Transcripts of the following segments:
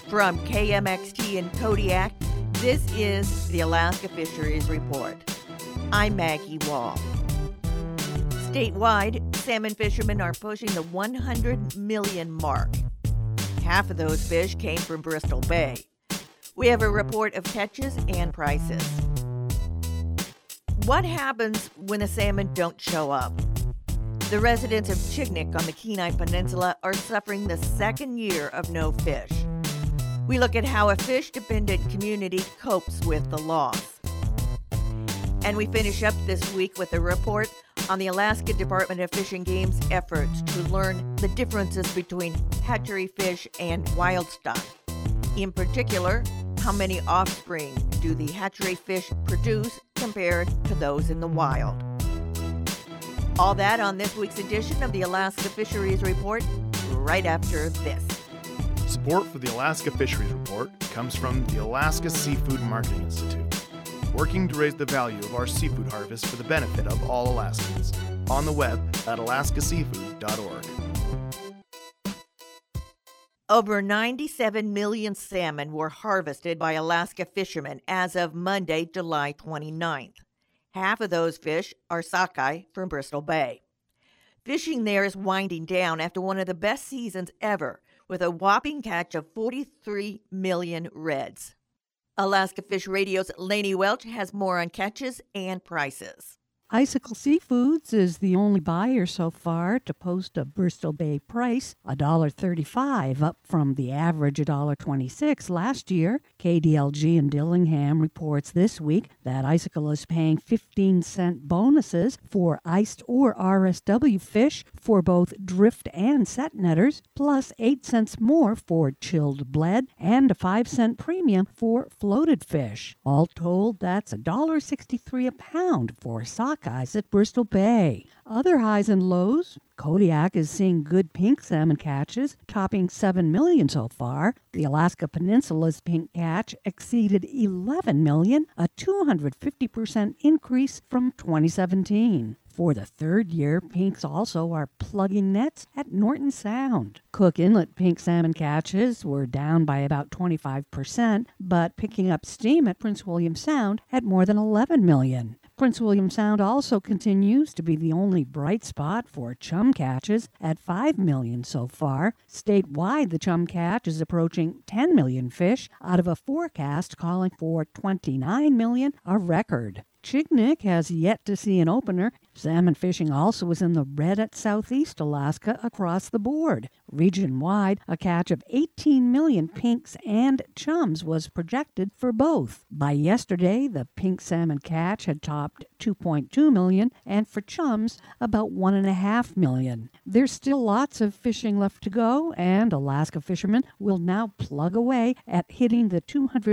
From KMXT in Kodiak, this is the Alaska Fisheries Report. I'm Maggie Wall. Statewide, salmon fishermen are pushing the 100 million mark. Half of those fish came from Bristol Bay. We have a report of catches and prices. What happens when the salmon don't show up? The residents of Chignik on the Kenai Peninsula are suffering the second year of no fish. We look at how a fish-dependent community copes with the loss. And we finish up this week with a report on the Alaska Department of Fish and Game's efforts to learn the differences between hatchery fish and wild stock. In particular, how many offspring do the hatchery fish produce compared to those in the wild? All that on this week's edition of the Alaska Fisheries Report, right after this. Support for the Alaska Fisheries Report comes from the Alaska Seafood Marketing Institute, working to raise the value of our seafood harvest for the benefit of all Alaskans. On the web at alaskaseafood.org. Over 97 million salmon were harvested by Alaska fishermen as of Monday, July 29th. Half of those fish are sockeye from Bristol Bay. Fishing there is winding down after one of the best seasons ever, with a whopping catch of 43 million reds. Alaska Fish Radio's Lainey Welch has more on catches and prices. Icicle Seafoods is the only buyer so far to post a Bristol Bay price, $1.35, up from the average $1.26 last year. KDLG in Dillingham reports this week that Icicle is paying 15-cent bonuses for iced or RSW fish for both drift and set netters, plus 8 cents more for chilled bled and a 5-cent premium for floated fish. All told, that's $1.63 a pound for sockeyes at Bristol Bay. Other highs and lows: Kodiak is seeing good pink salmon catches, topping 7 million so far. The Alaska Peninsula's pink catch exceeded 11 million, a 250% increase from 2017. For the third year, pinks also are plugging nets at Norton Sound. Cook Inlet pink salmon catches were down by about 25%, but picking up steam at Prince William Sound at more than 11 million. Prince William Sound also continues to be the only bright spot for chum catches at 5 million so far. Statewide, the chum catch is approaching 10 million fish out of a forecast calling for 29 million, a record. Chignik has yet to see an opener. Salmon fishing also is in the red at Southeast Alaska across the board. Region-wide, a catch of 18 million pinks and chums was projected for both. By yesterday, the pink salmon catch had topped 2.2 million, and for chums, about 1.5 million. There's still lots of fishing left to go, and Alaska fishermen will now plug away at hitting the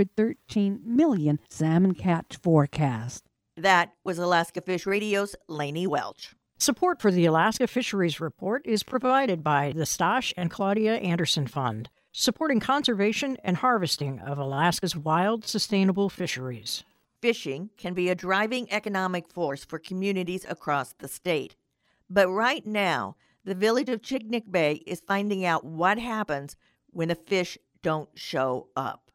213 million salmon catch forecast. That was Alaska Fish Radio's Lainey Welch. Support for the Alaska Fisheries Report is provided by the Stosh and Claudia Anderson Fund, supporting conservation and harvesting of Alaska's wild, sustainable fisheries. Fishing can be a driving economic force for communities across the state. But right now, the village of Chignik Bay is finding out what happens when the fish don't show up.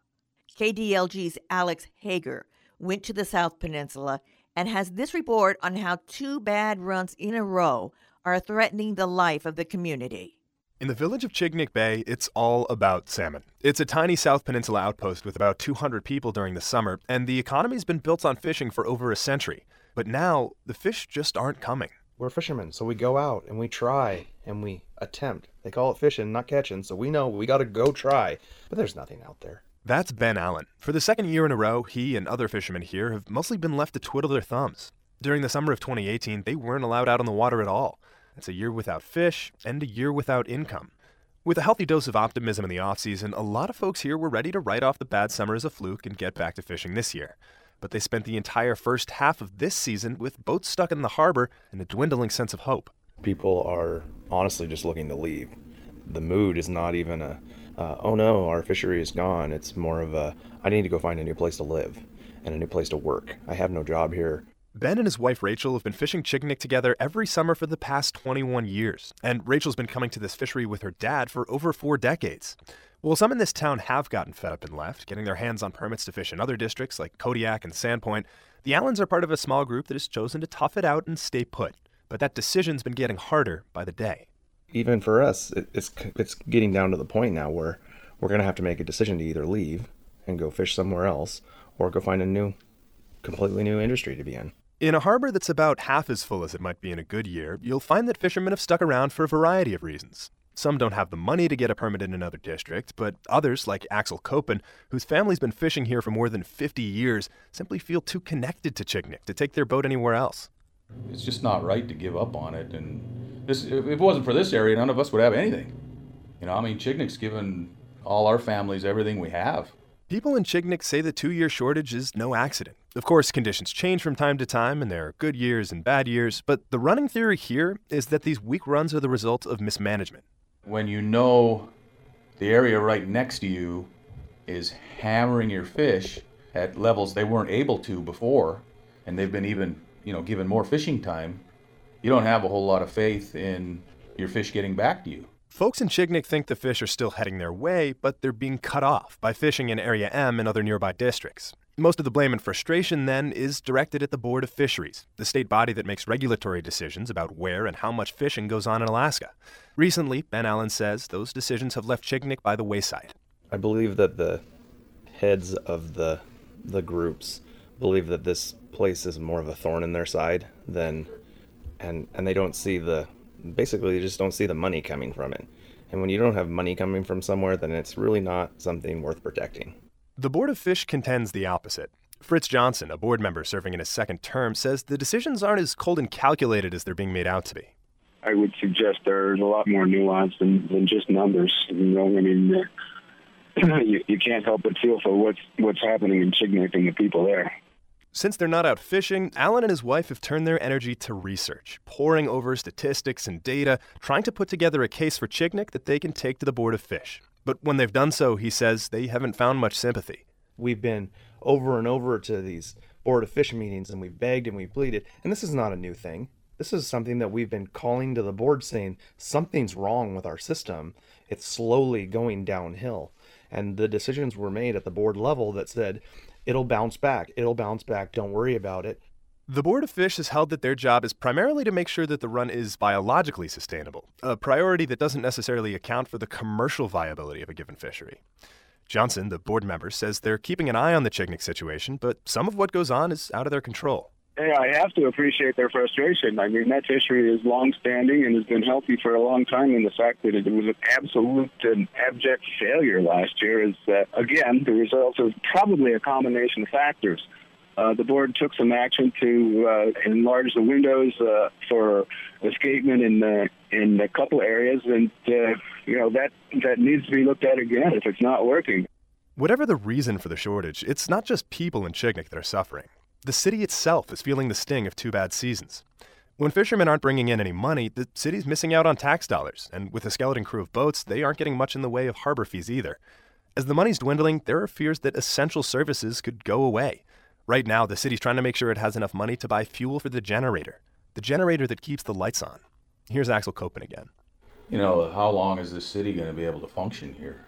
KDLG's Alex Hager went to the South Peninsula and has this report on how 2 bad runs in a row are threatening the life of the community. In the village of Chignik Bay, it's all about salmon. It's a tiny South Peninsula outpost with about 200 people during the summer, and the economy's been built on fishing for over a century. But now, the fish just aren't coming. We're fishermen, so we go out and we try and we attempt. They call it fishing, not catching, so we know we gotta go try. But there's nothing out there. That's Ben Allen. For the second year in a row, he and other fishermen here have mostly been left to twiddle their thumbs. During the summer of 2018, they weren't allowed out on the water at all. It's a year without fish and a year without income. With a healthy dose of optimism in the off-season, a lot of folks here were ready to write off the bad summer as a fluke and get back to fishing this year. But they spent the entire first half of this season with boats stuck in the harbor and a dwindling sense of hope. People are honestly just looking to leave. The mood is not even oh no, our fishery is gone. It's more of I need to go find a new place to live and a new place to work. I have no job here. Ben and his wife Rachel have been fishing Chignik together every summer for the past 21 years. And Rachel's been coming to this fishery with her dad for over 4 decades. Well, some in this town have gotten fed up and left, getting their hands on permits to fish in other districts like Kodiak and Sandpoint. The Allens are part of a small group that has chosen to tough it out and stay put. But that decision's been getting harder by the day. Even for us, it's getting down to the point now where we're going to have to make a decision to either leave and go fish somewhere else or go find a completely new industry to be in. In a harbor that's about half as full as it might be in a good year, you'll find that fishermen have stuck around for a variety of reasons. Some don't have the money to get a permit in another district, but others, like Axel Kopen, whose family's been fishing here for more than 50 years, simply feel too connected to Chignik to take their boat anywhere else. It's just not right to give up on it. And if it wasn't for this area, none of us would have anything. Chignik's given all our families everything we have. People in Chignik say the 2-year shortage is no accident. Of course, conditions change from time to time, and there are good years and bad years, but the running theory here is that these weak runs are the result of mismanagement. When you know the area right next to you is hammering your fish at levels they weren't able to before, and they've been even, given more fishing time, you don't have a whole lot of faith in your fish getting back to you. Folks in Chignik think the fish are still heading their way, but they're being cut off by fishing in Area M and other nearby districts. Most of the blame and frustration, then, is directed at the Board of Fisheries, the state body that makes regulatory decisions about where and how much fishing goes on in Alaska. Recently, Ben Allen says those decisions have left Chignik by the wayside. I believe that the heads of the groups believe that this place is more of a thorn in their side than, and they don't see basically they just don't see the money coming from it. And when you don't have money coming from somewhere, then it's really not something worth protecting. The Board of Fish contends the opposite. Fritz Johnson, a board member serving in his second term, says the decisions aren't as cold and calculated as they're being made out to be. I would suggest there's a lot more nuance than just numbers. You can't help but feel for what's happening in Chignik and the people there. Since they're not out fishing, Allen and his wife have turned their energy to research, poring over statistics and data, trying to put together a case for Chignik that they can take to the Board of Fish. But when they've done so, he says they haven't found much sympathy. We've been over and over to these Board of Fish meetings, and we've begged and we've pleaded, and this is not a new thing. This is something that we've been calling to the board saying something's wrong with our system. It's slowly going downhill. And the decisions were made at the board level that said, it'll bounce back, don't worry about it. The Board of Fish has held that their job is primarily to make sure that the run is biologically sustainable, a priority that doesn't necessarily account for the commercial viability of a given fishery. Johnson, the board member, says they're keeping an eye on the Chignik situation, but some of what goes on is out of their control. Hey, I have to appreciate their frustration. That fishery is long-standing and has been healthy for a long time, and the fact that it was an absolute and abject failure last year is, again, the result of probably a combination of factors. The board took some action to enlarge the windows for escapement in a couple areas, and that needs to be looked at again if it's not working. Whatever the reason for the shortage, it's not just people in Chignik that are suffering. The city itself is feeling the sting of 2 bad seasons. When fishermen aren't bringing in any money, the city's missing out on tax dollars, and with a skeleton crew of boats, they aren't getting much in the way of harbor fees either. As the money's dwindling, there are fears that essential services could go away. Right now, the city's trying to make sure it has enough money to buy fuel for the generator that keeps the lights on. Here's Axel Kopen again. How long is this city going to be able to function here?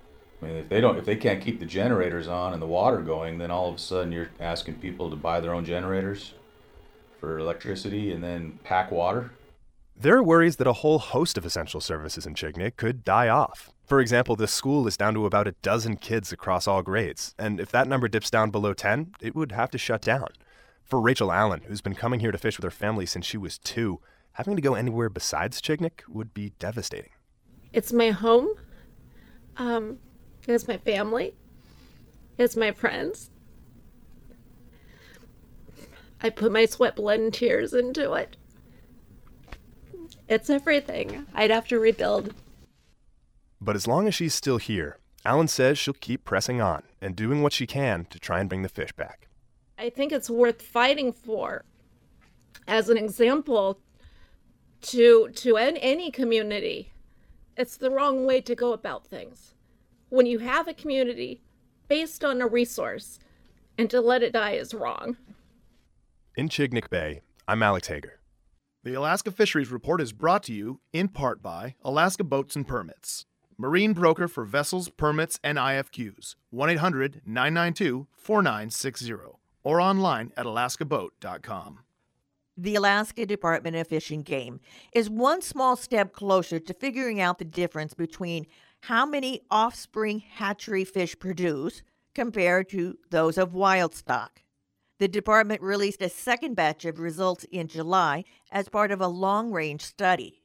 If they can't keep the generators on and the water going, then all of a sudden you're asking people to buy their own generators for electricity and then pack water. There are worries that a whole host of essential services in Chignik could die off. For example, the school is down to about a dozen kids across all grades, and if that number dips down below 10, it would have to shut down. For Rachel Allen, who's been coming here to fish with her family since she was 2, having to go anywhere besides Chignik would be devastating. It's my home. It's my family. It's my friends. I put my sweat, blood, and tears into it. It's everything. I'd have to rebuild. But as long as she's still here, Allen says she'll keep pressing on and doing what she can to try and bring the fish back. I think it's worth fighting for as an example to any community. It's the wrong way to go about things. When you have a community based on a resource, and to let it die is wrong. In Chignik Bay, I'm Alex Hager. The Alaska Fisheries Report is brought to you in part by Alaska Boats and Permits. marine broker for vessels, permits, and IFQs. 1-800-992-4960 or online at alaskaboat.com. The Alaska Department of Fish and Game is one small step closer to figuring out the difference between how many offspring hatchery fish produce compared to those of wild stock. The department released a second batch of results in July as part of a long-range study.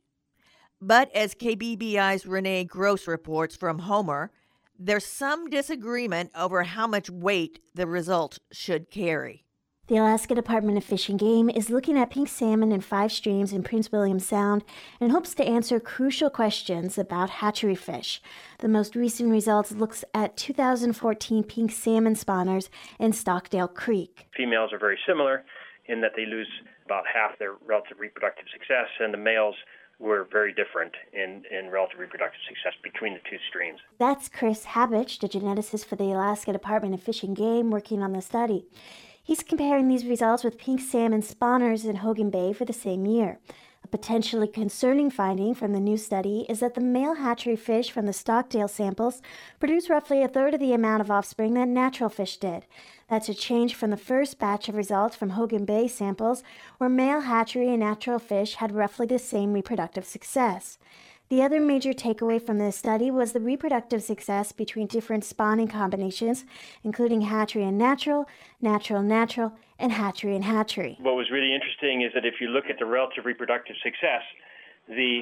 But as KBBI's Renee Gross reports from Homer, there's some disagreement over how much weight the results should carry. The Alaska Department of Fish and Game is looking at pink salmon in 5 streams in Prince William Sound and hopes to answer crucial questions about hatchery fish. The most recent results looks at 2014 pink salmon spawners in Stockdale Creek. Females are very similar in that they lose about half their relative reproductive success, and the males were very different in relative reproductive success between the 2 streams. That's Chris Habich, the geneticist for the Alaska Department of Fish and Game, working on the study. He's comparing these results with pink salmon spawners in Hogan Bay for the same year. A potentially concerning finding from the new study is that the male hatchery fish from the Stockdale samples produce roughly a third of the amount of offspring that natural fish did. That's a change from the first batch of results from Hogan Bay samples, where male hatchery and natural fish had roughly the same reproductive success. The other major takeaway from this study was the reproductive success between different spawning combinations, including hatchery and natural, natural, and hatchery. What was really interesting is that if you look at the relative reproductive success, the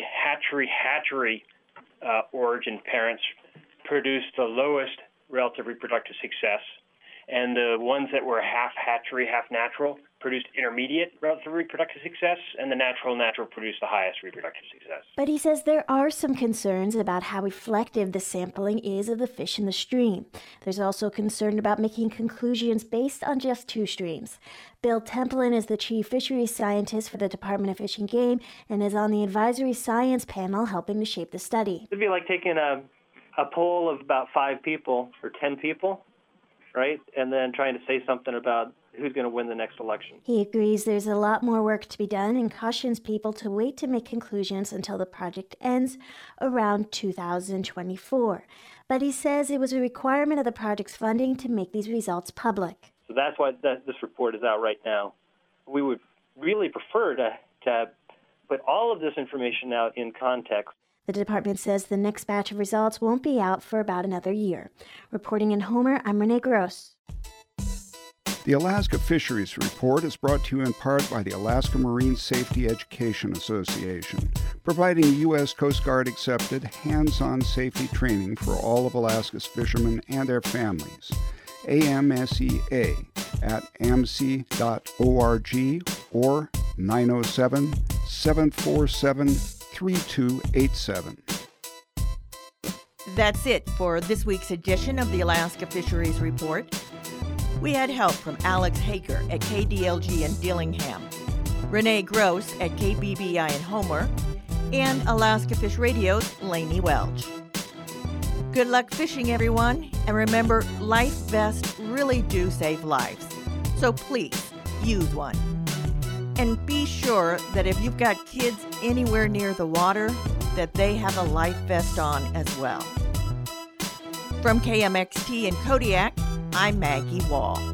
hatchery origin parents produced the lowest relative reproductive success, and the ones that were half hatchery, half natural produced intermediate relative reproductive success, and the natural produced the highest reproductive success. But he says there are some concerns about how reflective the sampling is of the fish in the stream. There's also concern about making conclusions based on just 2 streams. Bill Templin is the chief fisheries scientist for the Department of Fish and Game and is on the advisory science panel helping to shape the study. It'd be like taking a poll of about 5 people or 10 people, right? And then trying to say something about who's going to win the next election. He agrees there's a lot more work to be done and cautions people to wait to make conclusions until the project ends around 2024. But he says it was a requirement of the project's funding to make these results public. So that's why this report is out right now. We would really prefer to put all of this information out in context. The department says the next batch of results won't be out for about another year. Reporting in Homer, I'm Renee Gross. The Alaska Fisheries Report is brought to you in part by the Alaska Marine Safety Education Association, providing U.S. Coast Guard accepted hands-on safety training for all of Alaska's fishermen and their families. AMSEA at amc.org or 907-747-3287. That's it for this week's edition of the Alaska Fisheries Report. We had help from Alex Hager at KDLG in Dillingham, Renee Gross at KBBI in Homer, and Alaska Fish Radio's Lainey Welch. Good luck fishing, everyone, and remember, life vests really do save lives, so please use one. And be sure that if you've got kids anywhere near the water, that they have a life vest on as well. From KMXT in Kodiak, I'm Maggie Wall.